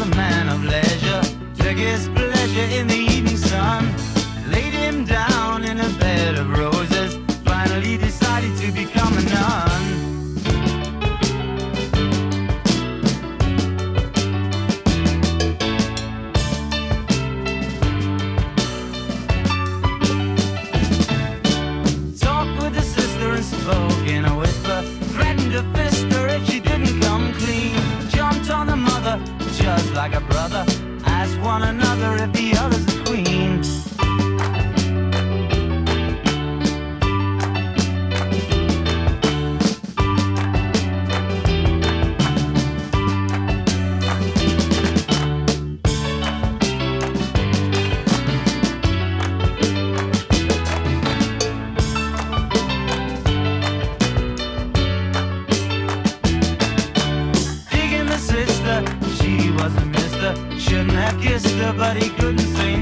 a man of leisure, took his pleasure in the evening sun, laid him down in a bed of roses, finally decided to become a nun. Talked with the sister and spoke in a whisper, threatened to fist her if she didn't come clean, jumped on the mother just like a brother, asked one another if the other's a queen. Digging the sister, she was a mister, shouldn't have kissed her, but he couldn't say